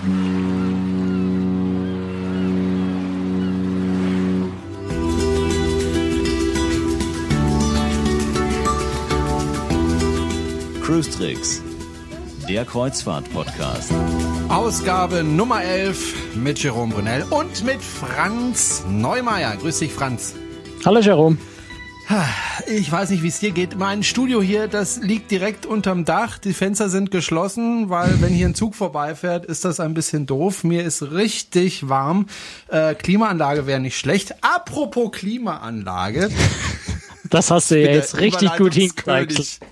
Cruise Tricks, der Kreuzfahrt-Podcast. Ausgabe Nummer 11 mit Jerome Brunel und mit Franz Neumeier. Grüß dich, Franz. Hallo, Jerome. Ich weiß nicht, wie es dir geht. Mein Studio hier, das liegt direkt unterm Dach. Die Fenster sind geschlossen, weil wenn hier ein Zug vorbeifährt, ist das ein bisschen doof. Mir ist richtig warm. Klimaanlage wäre nicht schlecht. Apropos Klimaanlage. Das hast du ja jetzt richtig gut hingekriegt.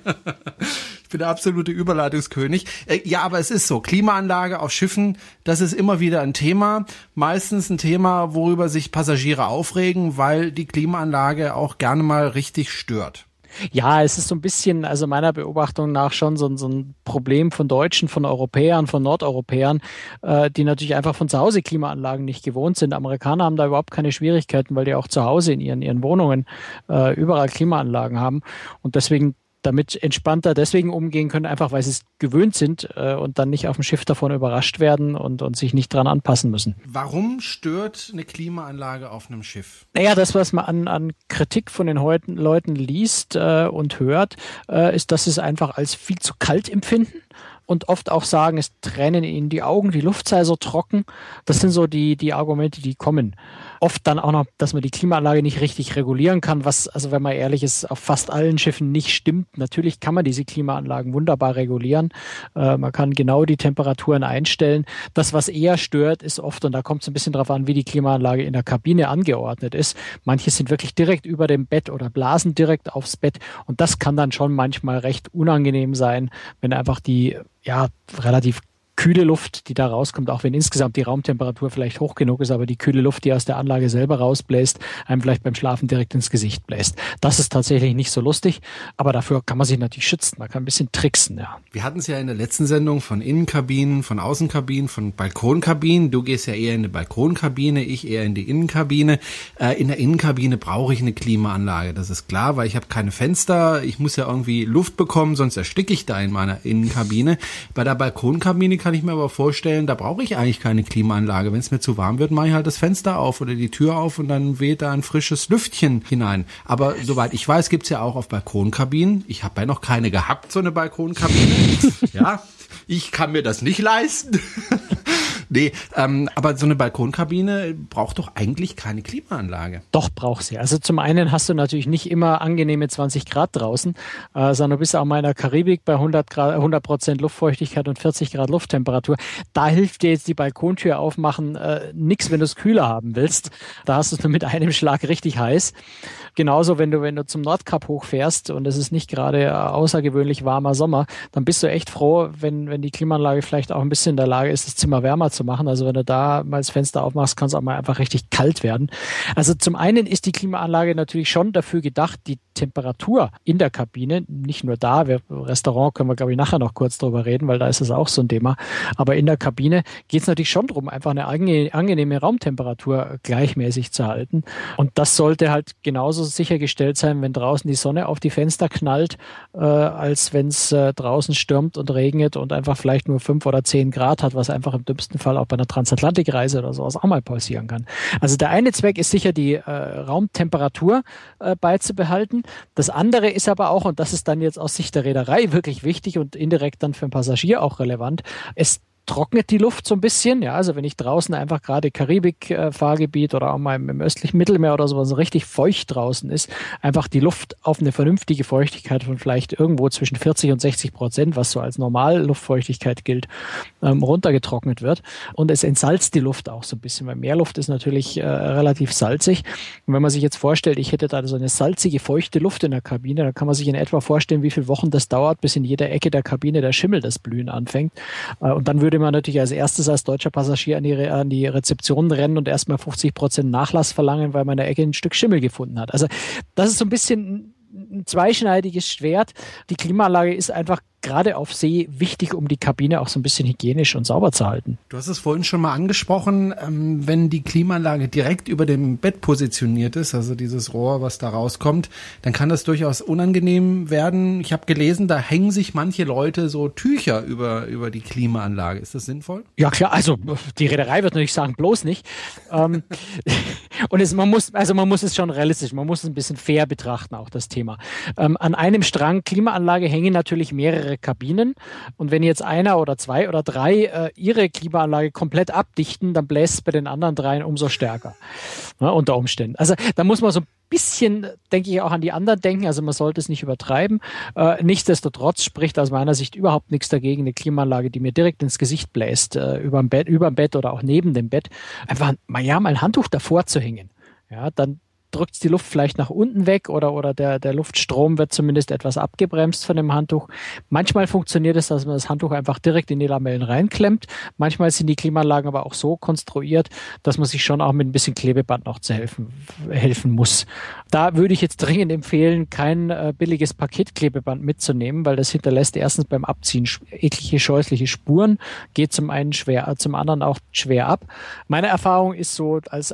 Ich bin der absolute Überleitungskönig. Ja, aber es ist so, Klimaanlage auf Schiffen, das ist immer wieder ein Thema. Meistens ein Thema, worüber sich Passagiere aufregen, weil die Klimaanlage auch gerne mal richtig stört. Ja, es ist so ein bisschen, also meiner Beobachtung nach schon so ein Problem von Deutschen, von Europäern, von Nordeuropäern, die natürlich einfach von zu Hause Klimaanlagen nicht gewohnt sind. Amerikaner haben da überhaupt keine Schwierigkeiten, weil die auch zu Hause in ihren Wohnungen überall Klimaanlagen haben und deswegen damit entspannter deswegen umgehen können, einfach weil sie es gewöhnt sind und dann nicht auf dem Schiff davon überrascht werden und sich nicht dran anpassen müssen. Warum stört eine Klimaanlage auf einem Schiff? Naja, das, was man an Kritik von den Leuten liest und hört, ist, dass sie es einfach als viel zu kalt empfinden. Und oft auch sagen, es tränen ihnen die Augen, die Luft sei so trocken. Das sind so die Argumente, die kommen. Oft dann auch noch, dass man die Klimaanlage nicht richtig regulieren kann, was, also wenn man ehrlich ist, auf fast allen Schiffen nicht stimmt. Natürlich kann man diese Klimaanlagen wunderbar regulieren. Man kann genau die Temperaturen einstellen. Das, was eher stört, ist oft, und da kommt es ein bisschen drauf an, wie die Klimaanlage in der Kabine angeordnet ist. Manche sind wirklich direkt über dem Bett oder blasen direkt aufs Bett. Und das kann dann schon manchmal recht unangenehm sein, wenn einfach die relativ kühle Luft, die da rauskommt, auch wenn insgesamt die Raumtemperatur vielleicht hoch genug ist, aber die kühle Luft, die aus der Anlage selber rausbläst, einem vielleicht beim Schlafen direkt ins Gesicht bläst. Das ist tatsächlich nicht so lustig, aber dafür kann man sich natürlich schützen. Man kann ein bisschen tricksen, ja. Wir hatten es ja in der letzten Sendung von Innenkabinen, von Außenkabinen, von Balkonkabinen. Du gehst ja eher in die Balkonkabine, ich eher in die Innenkabine. In der Innenkabine brauche ich eine Klimaanlage, das ist klar, weil ich habe keine Fenster. Ich muss ja irgendwie Luft bekommen, sonst ersticke ich da in meiner Innenkabine. Bei der Balkonkabine kann ich mir aber vorstellen, da brauche ich eigentlich keine Klimaanlage. Wenn es mir zu warm wird, mache ich halt das Fenster auf oder die Tür auf und dann weht da ein frisches Lüftchen hinein. Aber soweit ich weiß, gibt's ja auch auf Balkonkabinen. Ich habe ja noch keine gehabt, so eine Balkonkabine. Ja, ich kann mir das nicht leisten. Nee, aber so eine Balkonkabine braucht doch eigentlich keine Klimaanlage. Doch, braucht sie. Also zum einen hast du natürlich nicht immer angenehme 20 Grad draußen, sondern du bist auch mal in der Karibik bei 100% Luftfeuchtigkeit und 40 Grad Lufttemperatur. Da hilft dir jetzt die Balkontür aufmachen nix, wenn du es kühler haben willst. Da hast du es nur mit einem Schlag richtig heiß. Genauso, wenn du zum Nordkap hochfährst und es ist nicht gerade außergewöhnlich warmer Sommer, dann bist du echt froh, wenn die Klimaanlage vielleicht auch ein bisschen in der Lage ist, das Zimmer wärmer zu machen. Also wenn du da mal das Fenster aufmachst, kann es auch mal einfach richtig kalt werden. Also zum einen ist die Klimaanlage natürlich schon dafür gedacht, die Temperatur in der Kabine, nicht nur da, Restaurant können wir, glaube ich, nachher noch kurz drüber reden, weil da ist es auch so ein Thema, aber in der Kabine geht es natürlich schon darum, einfach eine angenehme Raumtemperatur gleichmäßig zu halten. Und das sollte halt genauso sichergestellt sein, wenn draußen die Sonne auf die Fenster knallt, als wenn es draußen stürmt und regnet und einfach vielleicht nur 5 oder 10 Grad hat, was einfach im dümmsten Fall auch bei einer Transatlantikreise oder sowas auch mal passieren kann. Also der eine Zweck ist sicher, die Raumtemperatur beizubehalten. Das andere ist aber auch, und das ist dann jetzt aus Sicht der Reederei wirklich wichtig und indirekt dann für den Passagier auch relevant, es trocknet die Luft so ein bisschen. Ja, also wenn ich draußen einfach gerade Karibik-Fahrgebiet oder auch mal im östlichen Mittelmeer oder sowas so richtig feucht draußen ist, einfach die Luft auf eine vernünftige Feuchtigkeit von vielleicht irgendwo zwischen 40 und 60%, was so als Normalluftfeuchtigkeit gilt, runtergetrocknet wird. Und es entsalzt die Luft auch so ein bisschen, weil Meerluft ist natürlich relativ salzig. Und wenn man sich jetzt vorstellt, ich hätte da so eine salzige, feuchte Luft in der Kabine, dann kann man sich in etwa vorstellen, wie viele Wochen das dauert, bis in jeder Ecke der Kabine der Schimmel das Blühen anfängt. Und dann würde man natürlich als erstes als deutscher Passagier an die Rezeption rennen und erstmal 50% Nachlass verlangen, weil man in der Ecke ein Stück Schimmel gefunden hat. Also das ist so ein bisschen ein zweischneidiges Schwert. Die Klimaanlage ist einfach gerade auf See wichtig, um die Kabine auch so ein bisschen hygienisch und sauber zu halten. Du hast es vorhin schon mal angesprochen, wenn die Klimaanlage direkt über dem Bett positioniert ist, also dieses Rohr, was da rauskommt, dann kann das durchaus unangenehm werden. Ich habe gelesen, da hängen sich manche Leute so Tücher über die Klimaanlage. Ist das sinnvoll? Ja klar, also die Reederei wird natürlich sagen, bloß nicht. Und man muss es schon realistisch, man muss es ein bisschen fair betrachten, auch das Thema. An einem Strang Klimaanlage hängen natürlich mehrere Kabinen, und wenn jetzt einer oder zwei oder drei ihre Klimaanlage komplett abdichten, dann bläst es bei den anderen dreien umso stärker, unter Umständen. Also da muss man so ein bisschen, denke ich, auch an die anderen denken, also man sollte es nicht übertreiben. Nichtsdestotrotz spricht aus meiner Sicht überhaupt nichts dagegen, eine Klimaanlage, die mir direkt ins Gesicht bläst, über dem Bett oder auch neben dem Bett, einfach mal ein Handtuch davor zu hängen. Ja, dann drückt es die Luft vielleicht nach unten weg oder der Luftstrom wird zumindest etwas abgebremst von dem Handtuch. Manchmal funktioniert es, dass man das Handtuch einfach direkt in die Lamellen reinklemmt. Manchmal sind die Klimaanlagen aber auch so konstruiert, dass man sich schon auch mit ein bisschen Klebeband noch zu helfen muss. Da würde ich jetzt dringend empfehlen, kein billiges Paketklebeband mitzunehmen, weil das hinterlässt erstens beim Abziehen eklige, scheußliche Spuren, geht zum einen schwer, zum anderen auch schwer ab. Meine Erfahrung ist so, als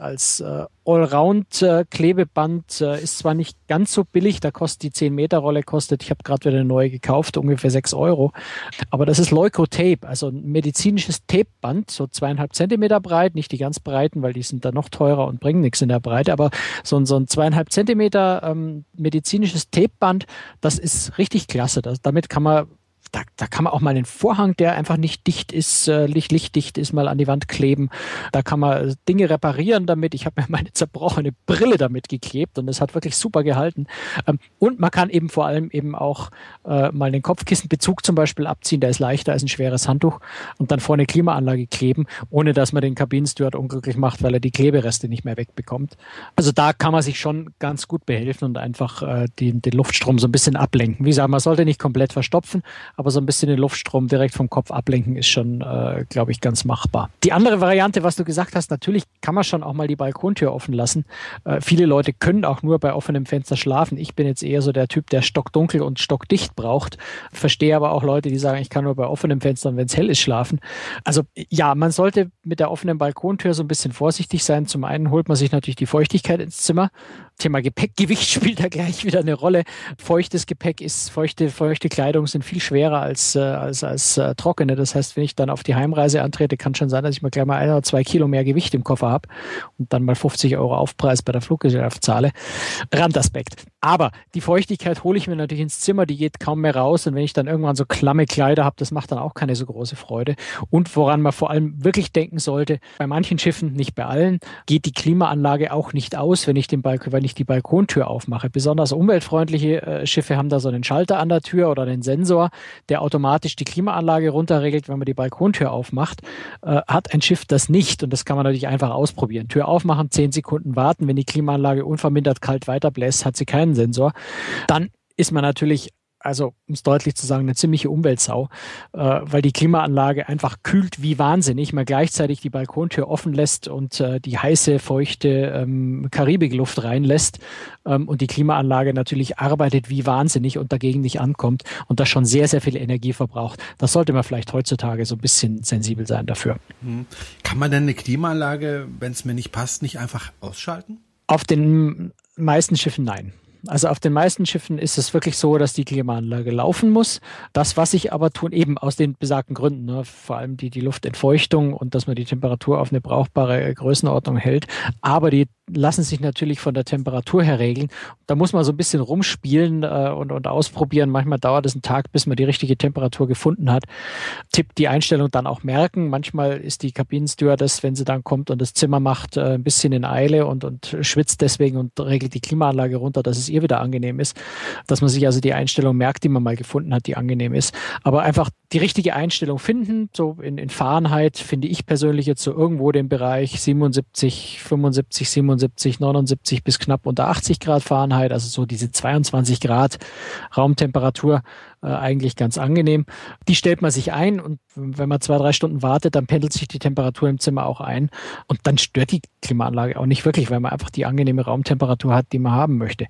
Allround-Klebeband ist zwar nicht ganz so billig, da kostet die 10-Meter-Rolle, ich habe gerade wieder eine neue gekauft, ungefähr 6 €, aber das ist Leukotape, also ein medizinisches Tapeband, so 2,5 Zentimeter breit, nicht die ganz breiten, weil die sind dann noch teurer und bringen nichts in der Breite, aber so ein 2,5 Zentimeter medizinisches Tapeband, das ist richtig klasse, damit kann man Da kann man auch mal einen Vorhang, der einfach nicht dicht ist, lichtdicht ist, mal an die Wand kleben. Da kann man Dinge reparieren damit. Ich habe mir meine zerbrochene Brille damit geklebt und es hat wirklich super gehalten. Und man kann eben vor allem eben auch mal den Kopfkissenbezug zum Beispiel abziehen. Der ist leichter als ein schweres Handtuch und dann vor eine Klimaanlage kleben, ohne dass man den Kabinensteward unglücklich macht, weil er die Klebereste nicht mehr wegbekommt. Also da kann man sich schon ganz gut behelfen und einfach den Luftstrom so ein bisschen ablenken. Wie gesagt, man sollte nicht komplett verstopfen, aber so ein bisschen den Luftstrom direkt vom Kopf ablenken ist schon, glaube ich, ganz machbar. Die andere Variante, was du gesagt hast, natürlich kann man schon auch mal die Balkontür offen lassen. Viele Leute können auch nur bei offenem Fenster schlafen. Ich bin jetzt eher so der Typ, der stockdunkel und stockdicht braucht. Verstehe aber auch Leute, die sagen, ich kann nur bei offenem Fenster und wenn es hell ist, schlafen. Also ja, man sollte mit der offenen Balkontür so ein bisschen vorsichtig sein. Zum einen holt man sich natürlich die Feuchtigkeit ins Zimmer. Thema Gepäckgewicht spielt da gleich wieder eine Rolle. Feuchtes Gepäck feuchte Kleidung sind viel schwerer als trockene. Das heißt, wenn ich dann auf die Heimreise antrete, kann schon sein, dass ich mal gleich mal 1 oder 2 Kilo mehr Gewicht im Koffer habe und dann mal 50 € Aufpreis bei der Fluggesellschaft zahle. Randaspekt. Aber die Feuchtigkeit hole ich mir natürlich ins Zimmer, die geht kaum mehr raus und wenn ich dann irgendwann so klamme Kleider habe, das macht dann auch keine so große Freude. Und woran man vor allem wirklich denken sollte, bei manchen Schiffen, nicht bei allen, geht die Klimaanlage auch nicht aus, wenn ich die Balkontür aufmache. Besonders umweltfreundliche Schiffe haben da so einen Schalter an der Tür oder einen Sensor, der automatisch die Klimaanlage runterregelt, wenn man die Balkontür aufmacht. Hat ein Schiff das nicht und das kann man natürlich einfach ausprobieren. Tür aufmachen, 10 Sekunden warten, wenn die Klimaanlage unvermindert kalt weiterbläst, hat sie keinen Sensor. Dann ist man natürlich, also um es deutlich zu sagen, eine ziemliche Umweltsau, weil die Klimaanlage einfach kühlt wie wahnsinnig, man gleichzeitig die Balkontür offen lässt und die heiße, feuchte Karibikluft reinlässt und die Klimaanlage natürlich arbeitet wie wahnsinnig und dagegen nicht ankommt und das schon sehr, sehr viel Energie verbraucht. Das sollte man vielleicht heutzutage so ein bisschen sensibel sein dafür. Kann man denn eine Klimaanlage, wenn es mir nicht passt, nicht einfach ausschalten? Auf den meisten Schiffen nein. Also auf den meisten Schiffen ist es wirklich so, dass die Klimaanlage laufen muss. Das, was ich aber tun, eben aus den besagten Gründen, ne, vor allem die Luftentfeuchtung und dass man die Temperatur auf eine brauchbare Größenordnung hält. Aber die lassen sich natürlich von der Temperatur her regeln. Da muss man so ein bisschen rumspielen und ausprobieren. Manchmal dauert es einen Tag, bis man die richtige Temperatur gefunden hat. Tipp, die Einstellung dann auch merken. Manchmal ist die Kabinenstewardess, wenn sie dann kommt und das Zimmer macht, ein bisschen in Eile und schwitzt deswegen und regelt die Klimaanlage runter, dass es ihr wieder angenehm ist. Dass man sich also die Einstellung merkt, die man mal gefunden hat, die angenehm ist. Aber einfach die richtige Einstellung finden, so in Fahrenheit finde ich persönlich jetzt so irgendwo den Bereich 77, 75, 77, 79 bis knapp unter 80 Grad Fahrenheit, also so diese 22 Grad Raumtemperatur, eigentlich ganz angenehm. Die stellt man sich ein und wenn man 2-3 Stunden wartet, dann pendelt sich die Temperatur im Zimmer auch ein und dann stört die Klimaanlage auch nicht wirklich, weil man einfach die angenehme Raumtemperatur hat, die man haben möchte.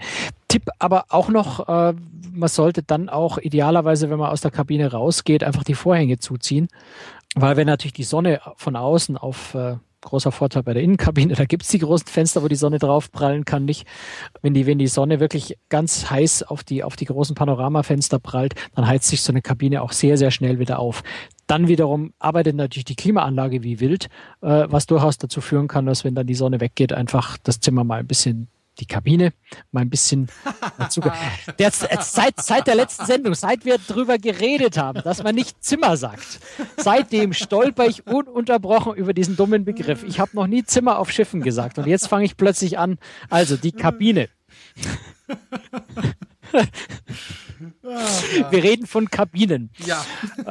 Tipp aber auch noch, man sollte dann auch idealerweise, wenn man aus der Kabine rausgeht, einfach die Vorhänge zuziehen, weil wenn natürlich die Sonne von außen auf großer Vorteil bei der Innenkabine, da gibt's die großen Fenster, wo die Sonne drauf prallen kann, nicht. Wenn die Sonne wirklich ganz heiß auf die großen Panoramafenster prallt, dann heizt sich so eine Kabine auch sehr, sehr schnell wieder auf. Dann wiederum arbeitet natürlich die Klimaanlage wie wild, was durchaus dazu führen kann, dass wenn dann die Sonne weggeht, einfach das Zimmer mal ein bisschen, die Kabine mal ein bisschen seit der letzten Sendung, seit wir drüber geredet haben, dass man nicht Zimmer sagt, seitdem stolper ich ununterbrochen über diesen dummen Begriff. Ich habe noch nie Zimmer auf Schiffen gesagt und jetzt fange ich plötzlich an, also die Kabine. Wir reden von Kabinen. Ja.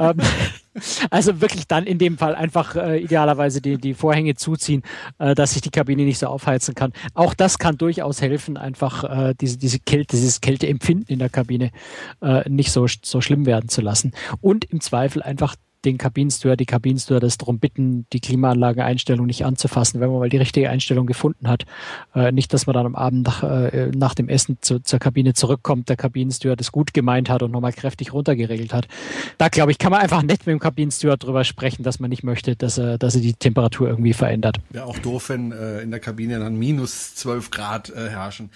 Also wirklich dann in dem Fall einfach idealerweise die Vorhänge zuziehen, dass sich die Kabine nicht so aufheizen kann. Auch das kann durchaus helfen, einfach dieses Kälteempfinden in der Kabine nicht so schlimm werden zu lassen. Und im Zweifel einfach den Kabinensteward, die Kabinenstewardess darum bitten, die Klimaanlageeinstellung nicht anzufassen, wenn man mal die richtige Einstellung gefunden hat. Nicht, dass man dann am Abend nach dem Essen zur Kabine zurückkommt, der Kabinensteward es gut gemeint hat und nochmal kräftig runtergeregelt hat. Da, glaube ich, kann man einfach nett mit dem Kabinensteward drüber sprechen, dass man nicht möchte, dass er die Temperatur irgendwie verändert. Wäre auch doof, wenn in der Kabine dann minus 12 Grad herrschen.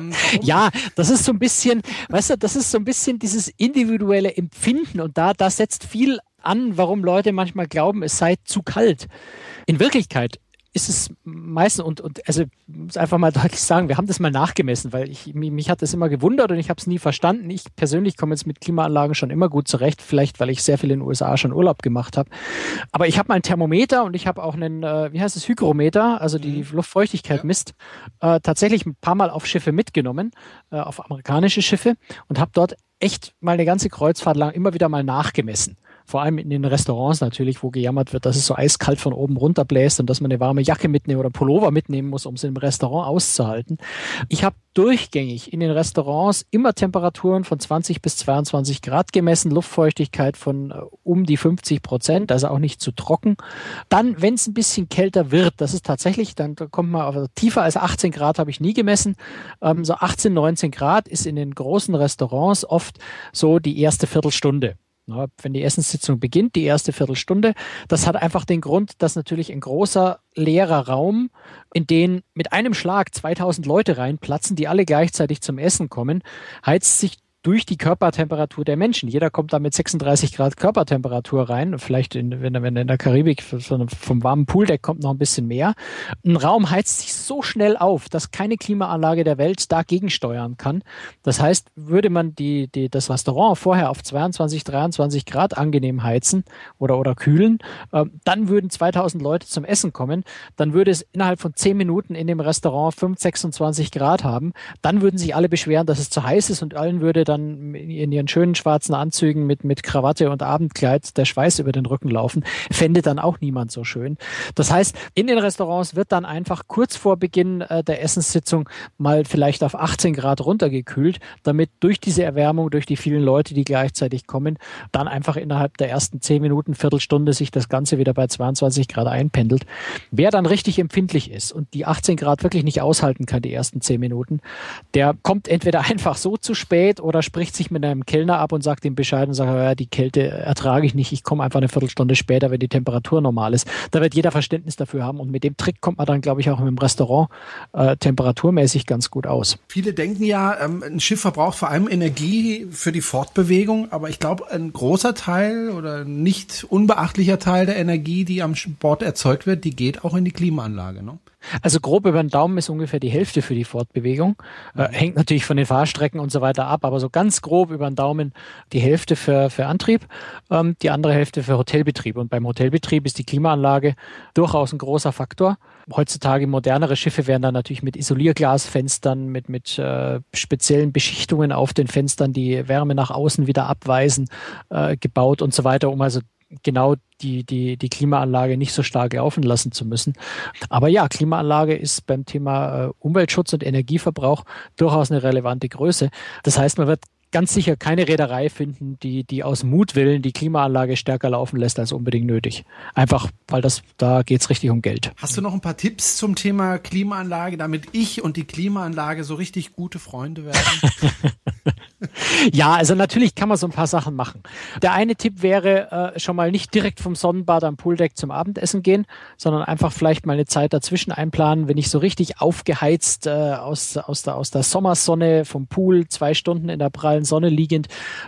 Ja, das ist so ein bisschen, weißt du, das ist so ein bisschen dieses individuelle Empfinden und da setzt viel an, warum Leute manchmal glauben, es sei zu kalt. In Wirklichkeit ist es meistens, und also ich muss einfach mal deutlich sagen, wir haben das mal nachgemessen, weil mich hat das immer gewundert und ich habe es nie verstanden. Ich persönlich komme jetzt mit Klimaanlagen schon immer gut zurecht, vielleicht weil ich sehr viel in den USA schon Urlaub gemacht habe. Aber ich habe mal ein Thermometer und ich habe auch einen, Hygrometer, also die Luftfeuchtigkeit misst, tatsächlich ein paar Mal auf Schiffe mitgenommen, auf amerikanische Schiffe und habe dort echt mal eine ganze Kreuzfahrt lang immer wieder mal nachgemessen. Vor allem in den Restaurants natürlich, wo gejammert wird, dass es so eiskalt von oben runter bläst und dass man eine warme Jacke mitnehmen oder Pullover mitnehmen muss, um es im Restaurant auszuhalten. Ich habe durchgängig in den Restaurants immer Temperaturen von 20 bis 22 Grad gemessen, Luftfeuchtigkeit von um die 50%, also auch nicht zu trocken. Dann, wenn es ein bisschen kälter wird, das ist tatsächlich, dann kommt man auf tiefer als 18 Grad habe ich nie gemessen. So 18, 19 Grad ist in den großen Restaurants oft so die erste Viertelstunde. Ja, wenn die Essenssitzung beginnt, die erste Viertelstunde, das hat einfach den Grund, dass natürlich ein großer leerer Raum, in den mit einem Schlag 2000 Leute reinplatzen, die alle gleichzeitig zum Essen kommen, heizt sich durch die Körpertemperatur der Menschen. Jeder kommt da mit 36 Grad Körpertemperatur rein. Vielleicht, wenn er in der Karibik vom warmen Pooldeck kommt, noch ein bisschen mehr. Ein Raum heizt sich so schnell auf, dass keine Klimaanlage der Welt dagegen steuern kann. Das heißt, würde man das Restaurant vorher auf 22, 23 Grad angenehm heizen oder kühlen, dann würden 2000 Leute zum Essen kommen. Dann würde es innerhalb von 10 Minuten in dem Restaurant 26 Grad haben. Dann würden sich alle beschweren, dass es zu heiß ist und allen würde dann in ihren schönen schwarzen Anzügen mit Krawatte und Abendkleid der Schweiß über den Rücken laufen, fände dann auch niemand so schön. Das heißt, in den Restaurants wird dann einfach kurz vor Beginn der Essenssitzung mal vielleicht auf 18 Grad runtergekühlt, damit durch diese Erwärmung, durch die vielen Leute, die gleichzeitig kommen, dann einfach innerhalb der ersten 10 Minuten, Viertelstunde sich das Ganze wieder bei 22 Grad einpendelt. Wer dann richtig empfindlich ist und die 18 Grad wirklich nicht aushalten kann, die ersten 10 Minuten, der kommt entweder einfach so zu spät oder spricht sich mit einem Kellner ab und sagt ihm Bescheid und sagt, ja, die Kälte ertrage ich nicht, ich komme einfach eine Viertelstunde später, wenn die Temperatur normal ist. Da wird jeder Verständnis dafür haben und mit dem Trick kommt man dann, glaube ich, auch im Restaurant temperaturmäßig ganz gut aus. Viele denken ja, ein Schiff verbraucht vor allem Energie für die Fortbewegung, aber ich glaube, ein großer Teil oder nicht unbeachtlicher Teil der Energie, die am Bord erzeugt wird, die geht auch in die Klimaanlage, ne? Also grob über den Daumen ist ungefähr die Hälfte für die Fortbewegung. Hängt natürlich von den Fahrstrecken und so weiter ab, aber so ganz grob über den Daumen die Hälfte für Antrieb, die andere Hälfte für Hotelbetrieb. Und beim Hotelbetrieb ist die Klimaanlage durchaus ein großer Faktor. Heutzutage modernere Schiffe werden dann natürlich mit Isolierglasfenstern, mit speziellen Beschichtungen auf den Fenstern, die Wärme nach außen wieder abweisen, gebaut und so weiter, um also genau die Klimaanlage nicht so stark laufen lassen zu müssen. Aber ja, Klimaanlage ist beim Thema Umweltschutz und Energieverbrauch durchaus eine relevante Größe. Das heißt, man wird ganz sicher keine Reederei finden, die aus Mutwillen die Klimaanlage stärker laufen lässt als unbedingt nötig. Einfach, weil da geht's richtig um Geld. Hast du noch ein paar Tipps zum Thema Klimaanlage, damit ich und die Klimaanlage so richtig gute Freunde werden? Ja, also natürlich kann man so ein paar Sachen machen. Der eine Tipp wäre, schon mal nicht direkt vom Sonnenbad am Pooldeck zum Abendessen gehen, sondern einfach vielleicht mal eine Zeit dazwischen einplanen, wenn ich so richtig aufgeheizt aus der Sommersonne vom Pool 2 Stunden in der prallen Sonne liegend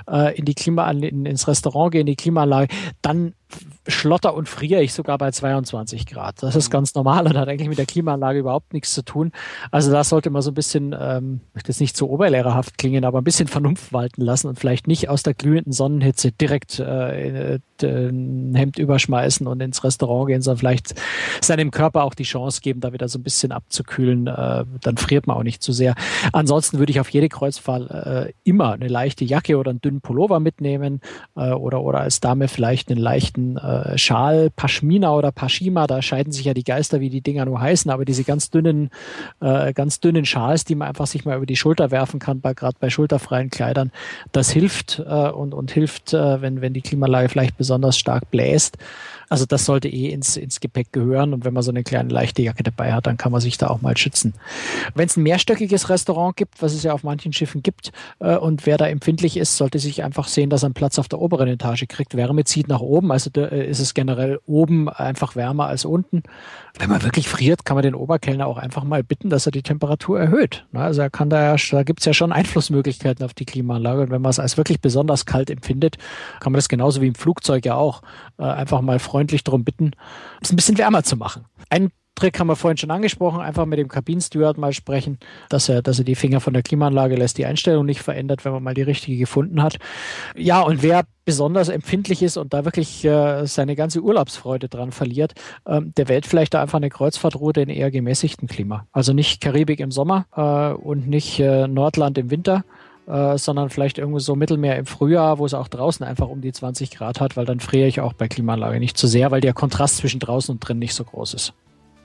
ins Restaurant gehe, in die Klimaanlage, dann schlotter und friere ich sogar bei 22 Grad. Das ist ganz normal und hat eigentlich mit der Klimaanlage überhaupt nichts zu tun. Also da sollte man so ein bisschen, möchte jetzt nicht so oberlehrerhaft klingen, aber ein bisschen Vernunft walten lassen und vielleicht nicht aus der glühenden Sonnenhitze direkt ein Hemd überschmeißen und ins Restaurant gehen, sondern vielleicht seinem Körper auch die Chance geben, da wieder so ein bisschen abzukühlen. Dann friert man auch nicht zu sehr. Ansonsten würde ich auf jede Kreuzfahrt immer eine leichte Jacke oder einen dünnen Pullover mitnehmen oder als Dame vielleicht einen leichten Schal, Pashmina oder Pashima, da scheiden sich ja die Geister, wie die Dinger nur heißen, aber diese ganz dünnen Schals, die man einfach sich mal über die Schulter werfen kann, gerade bei schulterfreien Kleidern, das hilft und hilft, wenn die Klimaanlage vielleicht besonders stark bläst. Also das sollte ins Gepäck gehören und wenn man so eine kleine leichte Jacke dabei hat, dann kann man sich da auch mal schützen. Wenn es ein mehrstöckiges Restaurant gibt, was es ja auf manchen Schiffen gibt und wer da empfindlich ist, sollte sich einfach sehen, dass er einen Platz auf der oberen Etage kriegt. Wärme zieht nach oben, also da ist es generell oben einfach wärmer als unten. Wenn man wirklich friert, kann man den Oberkellner auch einfach mal bitten, dass er die Temperatur erhöht. Also da gibt es ja schon Einflussmöglichkeiten auf die Klimaanlage und wenn man es als wirklich besonders kalt empfindet, kann man das genauso wie im Flugzeug ja auch einfach mal freundlich darum bitten, es ein bisschen wärmer zu machen. Ein Trick haben wir vorhin schon angesprochen, einfach mit dem Kabinensteward mal sprechen, dass er die Finger von der Klimaanlage lässt, die Einstellung nicht verändert, wenn man mal die richtige gefunden hat. Ja, und wer besonders empfindlich ist und da wirklich seine ganze Urlaubsfreude dran verliert, der wählt vielleicht da einfach eine Kreuzfahrtroute in eher gemäßigtem Klima. Also nicht Karibik im Sommer und nicht Nordland im Winter, sondern vielleicht irgendwo so Mittelmeer im Frühjahr, wo es auch draußen einfach um die 20 Grad hat, weil dann friere ich auch bei Klimaanlage nicht zu sehr, weil der Kontrast zwischen draußen und drin nicht so groß ist.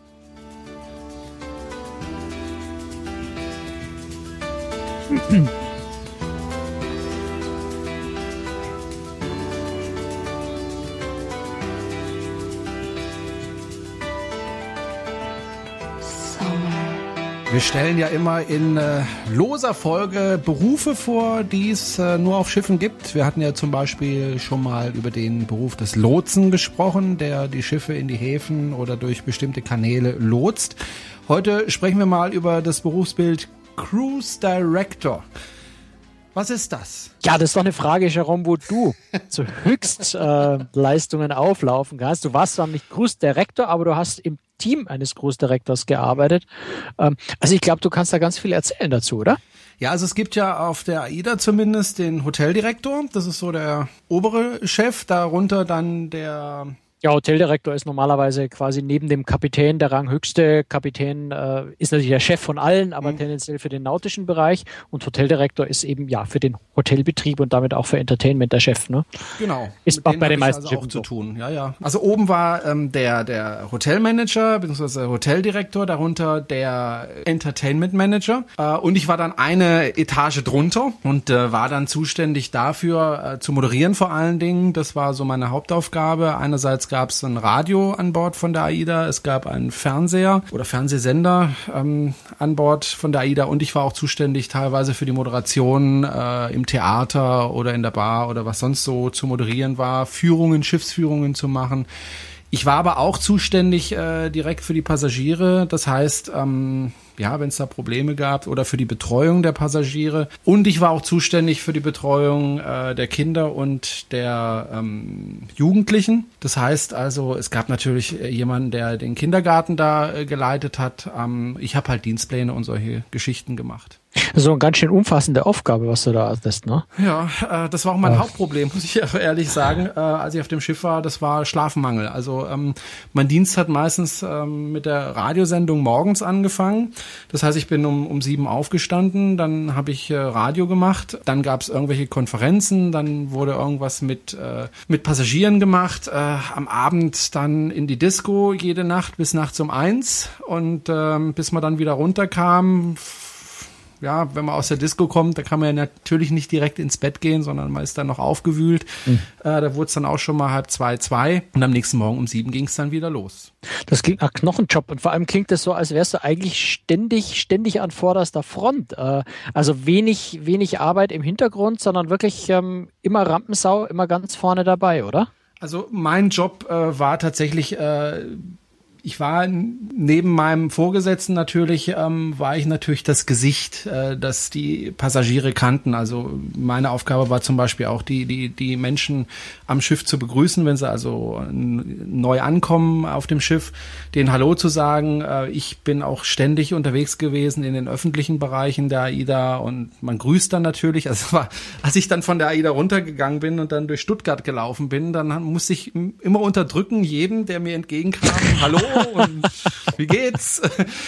Wir stellen ja immer in loser Folge Berufe vor, die es nur auf Schiffen gibt. Wir hatten ja zum Beispiel schon mal über den Beruf des Lotsen gesprochen, der die Schiffe in die Häfen oder durch bestimmte Kanäle lotst. Heute sprechen wir mal über das Berufsbild Cruise Director. Was ist das? Ja, das ist doch eine Frage, Jerome, wo du zu Höchstleistungen auflaufen kannst. Du warst zwar nicht Cruise Director, aber du hast im Team eines Cruise Directors gearbeitet. Also ich glaube, du kannst da ganz viel erzählen dazu, oder? Ja, also es gibt ja auf der AIDA zumindest den Hoteldirektor. Das ist so der obere Chef. Darunter dann der... Ja, Hoteldirektor ist normalerweise quasi neben dem Kapitän der ranghöchste. Kapitän ist natürlich der Chef von allen, aber tendenziell für den nautischen Bereich. Und Hoteldirektor ist eben ja für den Hotelbetrieb und damit auch für Entertainment der Chef. Ne? Genau. Ist auch bei den meisten Schiffen auch zu tun. Ja, ja. Also oben war der Hotelmanager bzw. Hoteldirektor, darunter der Entertainment Manager. Und ich war dann eine Etage drunter und war dann zuständig dafür zu moderieren vor allen Dingen. Das war so meine Hauptaufgabe. Einerseits gab es ein Radio an Bord von der AIDA, es gab einen Fernseher oder Fernsehsender an Bord von der AIDA und ich war auch zuständig teilweise für die Moderation im Theater oder in der Bar oder was sonst so zu moderieren war, Schiffsführungen zu machen. Ich war aber auch zuständig direkt für die Passagiere, das heißt, wenn es da Probleme gab oder für die Betreuung der Passagiere. Und ich war auch zuständig für die Betreuung der Kinder und der Jugendlichen. Das heißt also, es gab natürlich jemanden, der den Kindergarten da geleitet hat. Ich habe halt Dienstpläne und solche Geschichten gemacht. So eine ganz schön umfassende Aufgabe, was du da hattest, ne? Ja, das war auch mein Hauptproblem, muss ich ehrlich sagen, als ich auf dem Schiff war, das war Schlafmangel. Also mein Dienst hat meistens mit der Radiosendung morgens angefangen. Das heißt, ich bin um 7 aufgestanden, dann habe ich Radio gemacht, dann gab es irgendwelche Konferenzen, dann wurde irgendwas mit Passagieren gemacht, am Abend dann in die Disco jede Nacht bis nachts um 1 und bis man dann wieder runterkam, ja, wenn man aus der Disco kommt, da kann man ja natürlich nicht direkt ins Bett gehen, sondern man ist dann noch aufgewühlt. Da wurde es dann auch schon mal 2:30 und am nächsten Morgen um 7 ging es dann wieder los. Das klingt nach Knochenjob und vor allem klingt das so, als wärst du eigentlich ständig an vorderster Front. Also wenig Arbeit im Hintergrund, sondern wirklich immer Rampensau, immer ganz vorne dabei, oder? Also mein Job war tatsächlich, ich war neben meinem Vorgesetzten natürlich, war ich natürlich das Gesicht, das die Passagiere kannten. Also meine Aufgabe war zum Beispiel auch, die Menschen am Schiff zu begrüßen, wenn sie also neu ankommen auf dem Schiff, denen Hallo zu sagen. Ich bin auch ständig unterwegs gewesen in den öffentlichen Bereichen der AIDA und man grüßt dann natürlich. Also als ich dann von der AIDA runtergegangen bin und dann durch Stuttgart gelaufen bin, dann musste ich immer unterdrücken, jedem, der mir entgegenkam, Hallo und wie geht's,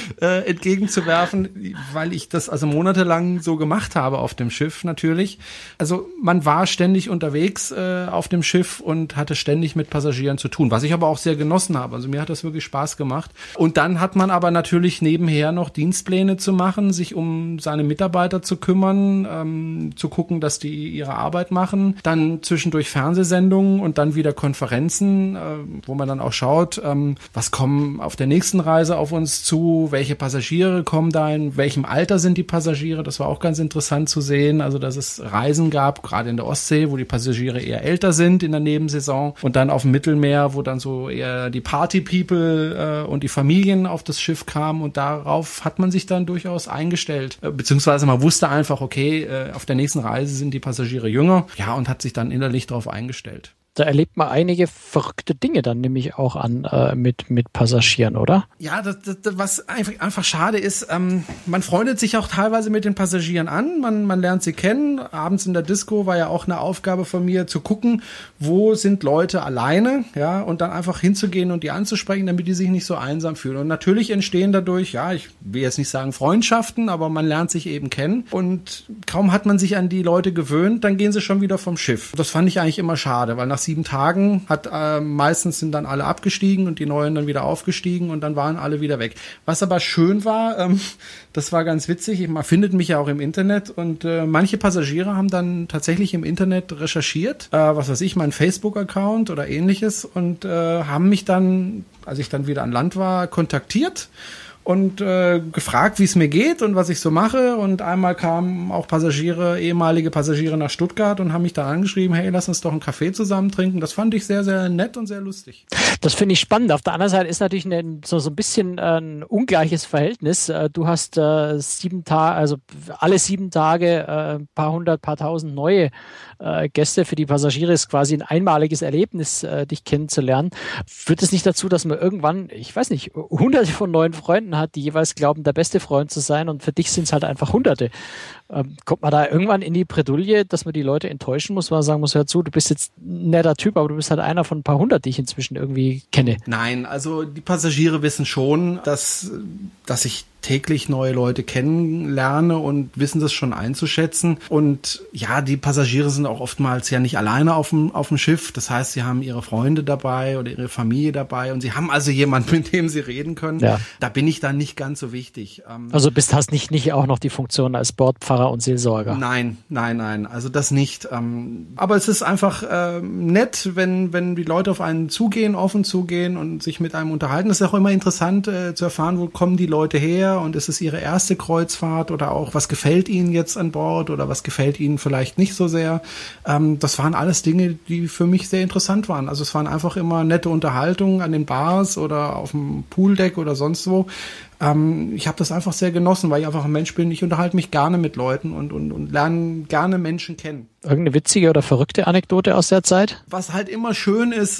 entgegenzuwerfen, weil ich das also monatelang so gemacht habe auf dem Schiff natürlich. Also man war ständig unterwegs auf dem Schiff und hatte ständig mit Passagieren zu tun, was ich aber auch sehr genossen habe. Also mir hat das wirklich Spaß gemacht. Und dann hat man aber natürlich nebenher noch Dienstpläne zu machen, sich um seine Mitarbeiter zu kümmern, zu gucken, dass die ihre Arbeit machen. Dann zwischendurch Fernsehsendungen und dann wieder Konferenzen, wo man dann auch schaut, was kommen auf der nächsten Reise auf uns zu, welche Passagiere kommen da, in welchem Alter sind die Passagiere, das war auch ganz interessant zu sehen, also dass es Reisen gab, gerade in der Ostsee, wo die Passagiere eher älter sind in der Nebensaison und dann auf dem Mittelmeer, wo dann so eher die Party-People und die Familien auf das Schiff kamen und darauf hat man sich dann durchaus eingestellt, beziehungsweise man wusste einfach, okay, auf der nächsten Reise sind die Passagiere jünger, ja, und hat sich dann innerlich darauf eingestellt. Da erlebt man einige verrückte Dinge dann nämlich auch an mit Passagieren, oder? Ja, das was einfach schade ist, man freundet sich auch teilweise mit den Passagieren an, man lernt sie kennen. Abends in der Disco war ja auch eine Aufgabe von mir, zu gucken, wo sind Leute alleine, ja, und dann einfach hinzugehen und die anzusprechen, damit die sich nicht so einsam fühlen. Und natürlich entstehen dadurch, ja, ich will jetzt nicht sagen Freundschaften, aber man lernt sich eben kennen. Und kaum hat man sich an die Leute gewöhnt, dann gehen sie schon wieder vom Schiff. Das fand ich eigentlich immer schade, weil nach 7 Tagen meistens sind dann alle abgestiegen und die Neuen dann wieder aufgestiegen und dann waren alle wieder weg. Was aber schön war, das war ganz witzig, man findet mich ja auch im Internet und manche Passagiere haben dann tatsächlich im Internet recherchiert, was weiß ich, mein Facebook-Account oder ähnliches und haben mich dann, als ich dann wieder an Land war, kontaktiert und gefragt, wie es mir geht und was ich so mache. Und einmal kamen auch ehemalige Passagiere nach Stuttgart und haben mich da angeschrieben, hey, lass uns doch einen Kaffee zusammen trinken. Das fand ich sehr, sehr nett und sehr lustig. Das finde ich spannend. Auf der anderen Seite ist natürlich so ein bisschen ein ungleiches Verhältnis. Du hast 7 Tage, also alle 7 Tage ein paar hundert, paar tausend neue Gäste. Für die Passagiere ist quasi ein einmaliges Erlebnis, dich kennenzulernen. Führt es nicht dazu, dass man irgendwann, ich weiß nicht, hunderte von neuen Freunden hat, die jeweils glauben, der beste Freund zu sein und für dich sind es halt einfach Hunderte. Kommt man da irgendwann in die Bredouille, dass man die Leute enttäuschen muss, weil man sagen muss, hör zu, du bist jetzt ein netter Typ, aber du bist halt einer von ein paar hundert, die ich inzwischen irgendwie kenne. Nein, also die Passagiere wissen schon, dass ich täglich neue Leute kennenlerne und wissen das schon einzuschätzen. Und ja, die Passagiere sind auch oftmals ja nicht alleine auf dem Schiff. Das heißt, sie haben ihre Freunde dabei oder ihre Familie dabei und sie haben also jemanden, mit dem sie reden können. Ja. Da bin ich dann nicht ganz so wichtig. Also hast nicht auch noch die Funktion als Bordpfarrer und Seelsorger? Nein. Also das nicht. Aber es ist einfach nett, wenn die Leute auf einen zugehen, offen zugehen und sich mit einem unterhalten. Es ist auch immer interessant zu erfahren, wo kommen die Leute her und ist es ihre erste Kreuzfahrt oder auch, was gefällt ihnen jetzt an Bord oder was gefällt ihnen vielleicht nicht so sehr. Das waren alles Dinge, die für mich sehr interessant waren. Also es waren einfach immer nette Unterhaltungen an den Bars oder auf dem Pooldeck oder sonst wo. Ich habe das einfach sehr genossen, weil ich einfach ein Mensch bin. Ich unterhalte mich gerne mit Leuten und lerne gerne Menschen kennen. Irgendeine witzige oder verrückte Anekdote aus der Zeit? Was halt immer schön ist,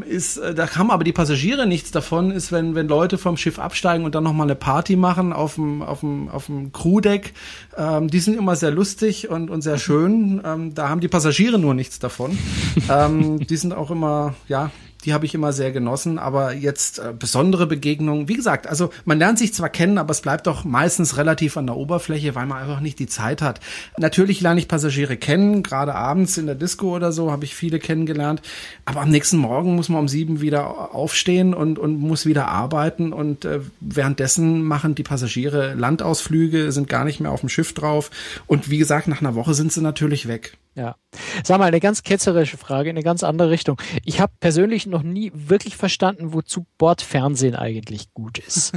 da haben aber die Passagiere nichts davon, ist, wenn Leute vom Schiff absteigen und dann nochmal eine Party machen auf dem Crewdeck. Die sind immer sehr lustig und sehr schön. Da haben die Passagiere nur nichts davon. Die sind auch immer, ja, Die habe ich immer sehr genossen, aber jetzt besondere Begegnungen, wie gesagt, also man lernt sich zwar kennen, aber es bleibt doch meistens relativ an der Oberfläche, weil man einfach nicht die Zeit hat. Natürlich lerne ich Passagiere kennen, gerade abends in der Disco oder so habe ich viele kennengelernt, aber am nächsten Morgen muss man um 7 wieder aufstehen und muss wieder arbeiten und währenddessen machen die Passagiere Landausflüge, sind gar nicht mehr auf dem Schiff drauf und wie gesagt, nach einer Woche sind sie natürlich weg. Ja. Sag mal, eine ganz ketzerische Frage in eine ganz andere Richtung. Ich habe persönlich noch nie wirklich verstanden, wozu Bordfernsehen eigentlich gut ist.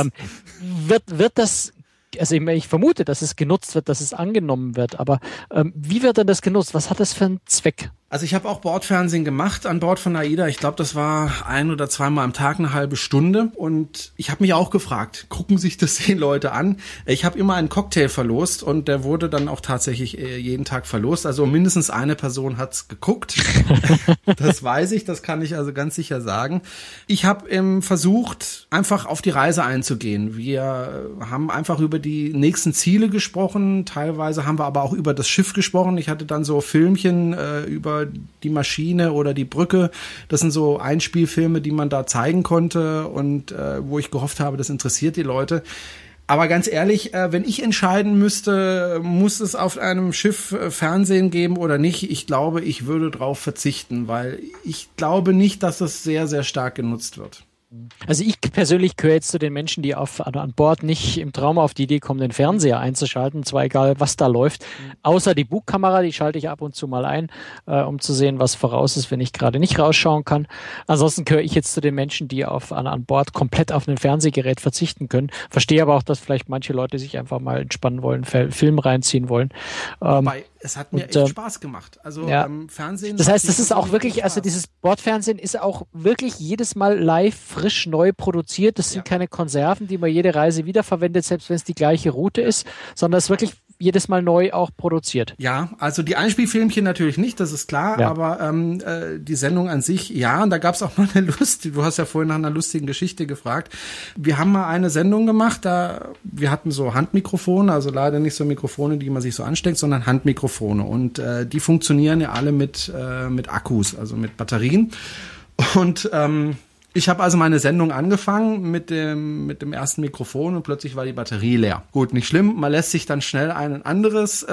Wird das, also ich vermute, dass es genutzt wird, dass es angenommen wird, aber wie wird denn das genutzt? Was hat das für einen Zweck? Also ich habe auch Bordfernsehen gemacht an Bord von AIDA. Ich glaube, das war 1 oder 2 Mal am Tag eine halbe Stunde. Und ich habe mich auch gefragt, gucken sich das die Leute an? Ich habe immer einen Cocktail verlost und der wurde dann auch tatsächlich jeden Tag verlost. Also mindestens eine Person hat's geguckt. Das weiß ich, das kann ich also ganz sicher sagen. Ich habe versucht, einfach auf die Reise einzugehen. Wir haben einfach über die nächsten Ziele gesprochen. Teilweise haben wir aber auch über das Schiff gesprochen. Ich hatte dann so Filmchen über die Maschine oder die Brücke. Das sind so Einspielfilme, die man da zeigen konnte und wo ich gehofft habe, das interessiert die Leute. Aber ganz ehrlich, wenn ich entscheiden müsste, muss es auf einem Schiff Fernsehen geben oder nicht, ich glaube, ich würde darauf verzichten, weil ich glaube nicht, dass es sehr, sehr stark genutzt wird. Also ich persönlich gehöre jetzt zu den Menschen, die an Bord nicht im Traum auf die Idee kommen, den Fernseher einzuschalten, zwar egal, was da läuft, außer die Bugkamera, die schalte ich ab und zu mal ein, um zu sehen, was voraus ist, wenn ich gerade nicht rausschauen kann. Ansonsten gehöre ich jetzt zu den Menschen, die an Bord komplett auf ein Fernsehgerät verzichten können. Verstehe aber auch, dass vielleicht manche Leute sich einfach mal entspannen wollen, Film reinziehen wollen. Wobei, es hat mir echt Spaß gemacht. Also ja. Fernsehen. Das heißt, das ist auch wirklich, also dieses Bordfernsehen ist auch wirklich jedes Mal live, frisch, neu produziert. Das sind keine Konserven, die man jede Reise wiederverwendet, selbst wenn es die gleiche Route ist, sondern es ist wirklich jedes Mal neu auch produziert. Ja, also die Einspielfilmchen natürlich nicht, das ist klar, aber die Sendung an sich, ja, und da gab es auch mal eine du hast ja vorhin nach einer lustigen Geschichte gefragt. Wir haben mal eine Sendung gemacht, wir hatten so Handmikrofone, also leider nicht so Mikrofone, die man sich so ansteckt, sondern Handmikrofone und die funktionieren ja alle mit Akkus, also mit Batterien und ich habe also meine Sendung angefangen mit dem ersten Mikrofon und plötzlich war die Batterie leer. Gut, nicht schlimm, man lässt sich dann schnell ein anderes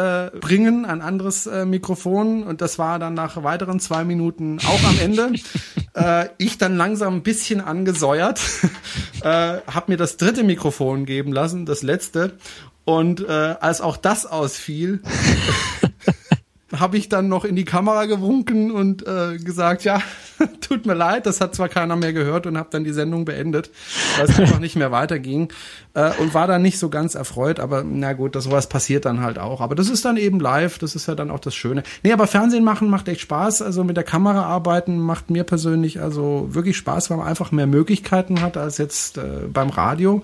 Mikrofon und das war dann nach weiteren 2 Minuten auch am Ende. Ich dann langsam ein bisschen angesäuert, habe mir das 3. Mikrofon geben lassen, das letzte und als auch das ausfiel, habe ich dann noch in die Kamera gewunken und gesagt, ja, tut mir leid, das hat zwar keiner mehr gehört und habe dann die Sendung beendet, weil es einfach nicht mehr weiterging und war dann nicht so ganz erfreut, aber na gut, sowas passiert dann halt auch. Aber das ist dann eben live, das ist ja dann auch das Schöne. Nee, aber Fernsehen machen macht echt Spaß, also mit der Kamera arbeiten macht mir persönlich also wirklich Spaß, weil man einfach mehr Möglichkeiten hat als jetzt beim Radio.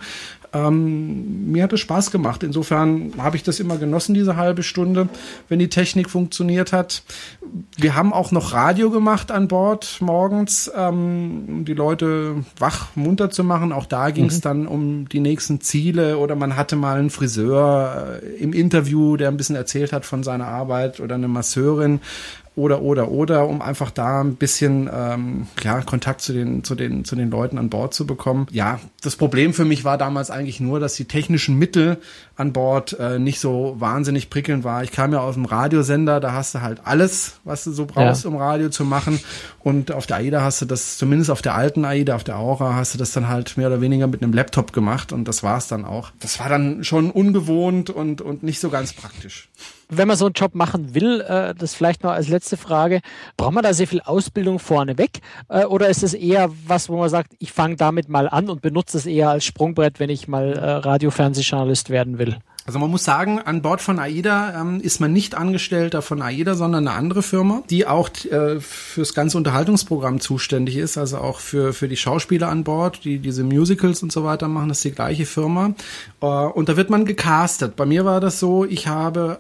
Mir hat es Spaß gemacht. Insofern habe ich das immer genossen, diese halbe Stunde, wenn die Technik funktioniert hat. Wir haben auch noch Radio gemacht an Bord morgens, um die Leute wach, munter zu machen. Auch da ging es dann um die nächsten Ziele oder man hatte mal einen Friseur im Interview, der ein bisschen erzählt hat von seiner Arbeit oder eine Masseurin. Oder, um einfach da ein bisschen Kontakt zu den Leuten an Bord zu bekommen. Ja, das Problem für mich war damals eigentlich nur, dass die technischen Mittel an Bord nicht so wahnsinnig prickelnd war. Ich kam ja aus dem Radiosender, da hast du halt alles, was du so brauchst, um Radio zu machen. Und auf der AIDA hast du das, zumindest auf der alten AIDA, auf der Aura, hast du das dann halt mehr oder weniger mit einem Laptop gemacht und das war's dann auch. Das war dann schon ungewohnt und nicht so ganz praktisch. Wenn man so einen Job machen will, das vielleicht noch als letzte Frage, braucht man da sehr viel Ausbildung vorneweg oder ist es eher was, wo man sagt, ich fange damit mal an und benutze es eher als Sprungbrett, wenn ich mal Radio-Fernsehjournalist werden will? Also man muss sagen, an Bord von AIDA ist man nicht Angestellter von AIDA, sondern eine andere Firma, die auch fürs ganze Unterhaltungsprogramm zuständig ist, also auch für die Schauspieler an Bord, die diese Musicals und so weiter machen, das ist die gleiche Firma. Und da wird man gecastet. Bei mir war das so, ich habe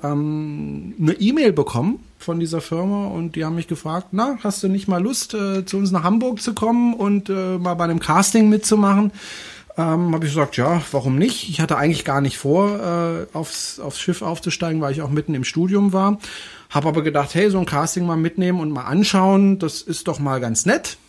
eine E-Mail bekommen von dieser Firma und die haben mich gefragt, na, hast du nicht mal Lust, zu uns nach Hamburg zu kommen und mal bei einem Casting mitzumachen? Habe ich gesagt, ja, warum nicht? Ich hatte eigentlich gar nicht vor, aufs Schiff aufzusteigen, weil ich auch mitten im Studium war. Habe aber gedacht, hey, so ein Casting mal mitnehmen und mal anschauen, das ist doch mal ganz nett.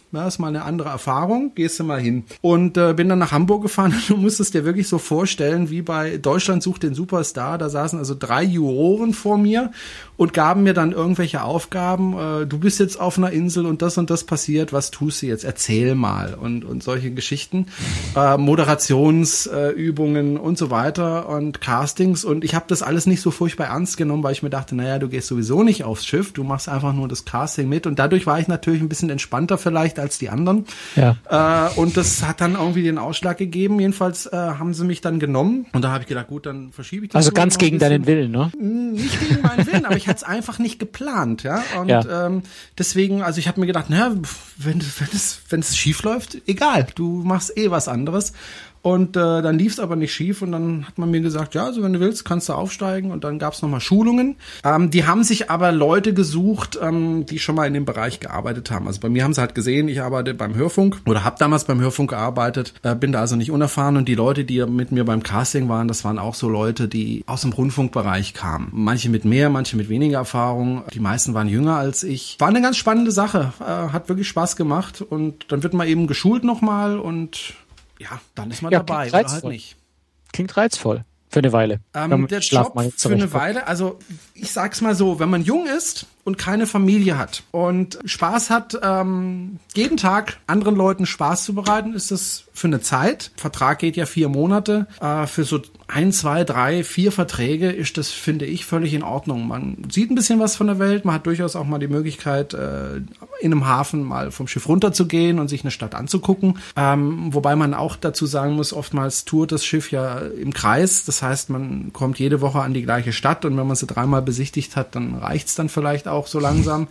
Ja, ist mal eine andere Erfahrung, gehst du mal hin. Und bin dann nach Hamburg gefahren und du musst es dir wirklich so vorstellen, wie bei Deutschland sucht den Superstar. Da saßen also 3 Juroren vor mir und gaben mir dann irgendwelche Aufgaben. Du bist jetzt auf einer Insel und das passiert. Was tust du jetzt? Erzähl mal. Und solche Geschichten. Moderationsübungen und so weiter und Castings. Und ich habe das alles nicht so furchtbar ernst genommen, weil ich mir dachte, naja, du gehst sowieso nicht aufs Schiff. Du machst einfach nur das Casting mit. Und dadurch war ich natürlich ein bisschen entspannter vielleicht als die anderen. Ja. Und das hat dann irgendwie den Ausschlag gegeben. Jedenfalls haben sie mich dann genommen. Und da habe ich gedacht, gut, dann verschiebe ich das. Also ganz gegen deinen Willen, ne? Nicht gegen meinen Willen, aber ich hatte es einfach nicht geplant, ja. Und deswegen, also ich habe mir gedacht, naja, wenn es schief läuft, egal, du machst was anderes. Und dann lief es aber nicht schief und dann hat man mir gesagt, ja, also wenn du willst, kannst du aufsteigen. Und dann gab es nochmal Schulungen. Die haben sich aber Leute gesucht, die schon mal in dem Bereich gearbeitet haben. Also bei mir haben sie halt gesehen, ich arbeite beim Hörfunk oder habe damals beim Hörfunk gearbeitet, bin da also nicht unerfahren. Und die Leute, die mit mir beim Casting waren, das waren auch so Leute, die aus dem Rundfunkbereich kamen. Manche mit mehr, manche mit weniger Erfahrung. Die meisten waren jünger als ich. War eine ganz spannende Sache, hat wirklich Spaß gemacht. Und dann wird man eben geschult nochmal und ja, dann ist man dabei oder halt nicht. Klingt reizvoll. Für eine Weile. Der Job für eine Weile, also ich sag's mal so, wenn man jung ist und keine Familie hat und Spaß hat, jeden Tag anderen Leuten Spaß zu bereiten, ist das für eine Zeit. Vertrag geht ja 4 Monate. Für so 1, 2, 3, 4 Verträge ist das, finde ich, völlig in Ordnung. Man sieht ein bisschen was von der Welt. Man hat durchaus auch mal die Möglichkeit, in einem Hafen mal vom Schiff runterzugehen und sich eine Stadt anzugucken. Wobei man auch dazu sagen muss, oftmals tourt das Schiff ja im Kreis. Das heißt, man kommt jede Woche an die gleiche Stadt und wenn man sie 3-mal besichtigt hat, dann reicht's dann vielleicht auch so langsam.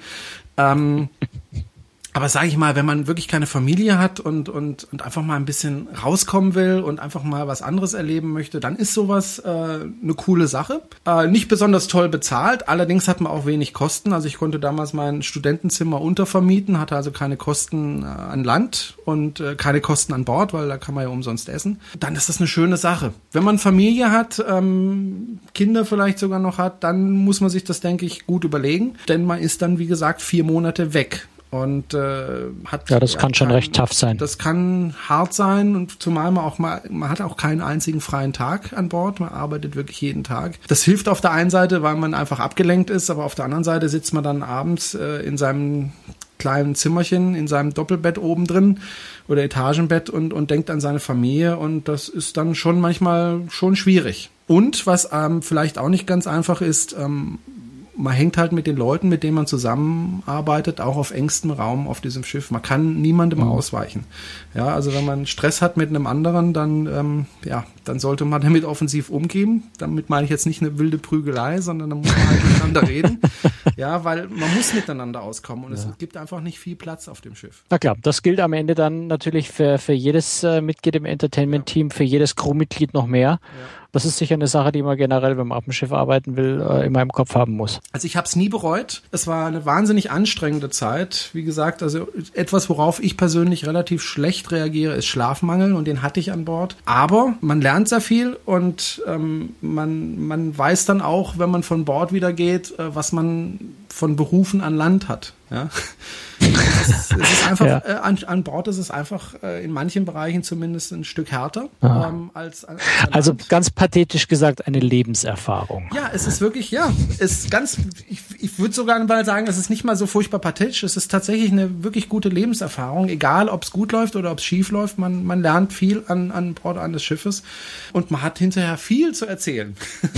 Aber sage ich mal, wenn man wirklich keine Familie hat und einfach mal ein bisschen rauskommen will und einfach mal was anderes erleben möchte, dann ist sowas eine coole Sache. Nicht besonders toll bezahlt, allerdings hat man auch wenig Kosten. Also ich konnte damals mein Studentenzimmer untervermieten, hatte also keine Kosten an Land und keine Kosten an Bord, weil da kann man ja umsonst essen. Dann ist das eine schöne Sache. Wenn man Familie hat, Kinder vielleicht sogar noch hat, dann muss man sich das, denke ich, gut überlegen. Denn man ist dann, wie gesagt, 4 Monate weg. Und das kann schon recht tough sein. Das kann hart sein und zumal man hat auch keinen einzigen freien Tag an Bord. Man arbeitet wirklich jeden Tag. Das hilft auf der einen Seite, weil man einfach abgelenkt ist, aber auf der anderen Seite sitzt man dann abends in seinem kleinen Zimmerchen, in seinem Doppelbett oben drin oder Etagenbett und denkt an seine Familie und das ist dann schon manchmal schon schwierig. Und was vielleicht auch nicht ganz einfach ist, man hängt halt mit den Leuten, mit denen man zusammenarbeitet, auch auf engstem Raum auf diesem Schiff. Man kann niemandem ausweichen. Ja, also wenn man Stress hat mit einem anderen, dann sollte man damit offensiv umgehen. Damit meine ich jetzt nicht eine wilde Prügelei, sondern dann muss man halt miteinander reden. Ja, weil man muss miteinander auskommen und es gibt einfach nicht viel Platz auf dem Schiff. Na klar, das gilt am Ende dann natürlich für jedes Mitglied im Entertainment-Team, für jedes Crewmitglied noch mehr. Ja. Das ist sicher eine Sache, die man generell, wenn man auf dem Schiff arbeiten will, immer im Kopf haben muss. Also ich habe es nie bereut. Es war eine wahnsinnig anstrengende Zeit. Wie gesagt, also etwas, worauf ich persönlich relativ schlecht reagiere, ist Schlafmangel und den hatte ich an Bord. Aber man lernt sehr viel und man weiß dann auch, wenn man von Bord wieder geht, was man von Berufen an Land hat. Ja. Es ist einfach, an Bord ist es einfach in manchen Bereichen zumindest ein Stück härter als an Also Land. Ganz pathetisch gesagt eine Lebenserfahrung. Ja, es ist wirklich, ich würde sogar mal sagen, es ist nicht mal so furchtbar pathetisch, es ist tatsächlich eine wirklich gute Lebenserfahrung, egal ob es gut läuft oder ob es schief läuft, man lernt viel an Bord eines Schiffes und man hat hinterher viel zu erzählen.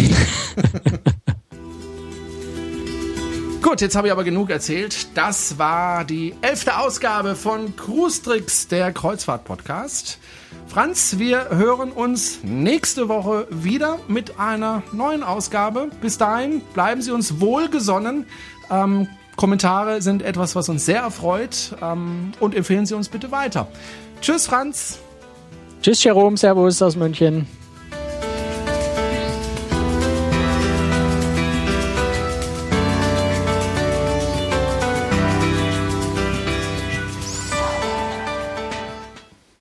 Gut, jetzt habe ich aber genug erzählt. Das war die 11. Ausgabe von Cruise Tricks, der Kreuzfahrt-Podcast. Franz, wir hören uns nächste Woche wieder mit einer neuen Ausgabe. Bis dahin bleiben Sie uns wohlgesonnen. Kommentare sind etwas, was uns sehr erfreut. Und empfehlen Sie uns bitte weiter. Tschüss, Franz. Tschüss, Jerome. Servus aus München.